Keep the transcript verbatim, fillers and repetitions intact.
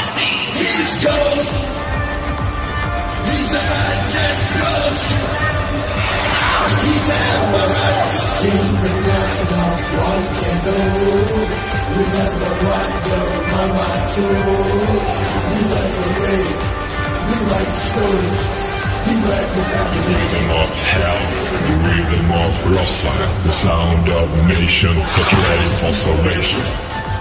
He's ghost. He's a just ghost. He's Emperor. King the night of one candle. Remember what your mama told. You like the rain. You like the stories. You like the battle. The rhythm of hell. The rhythm of Rostline. The sound of nation. Get ready for salvation.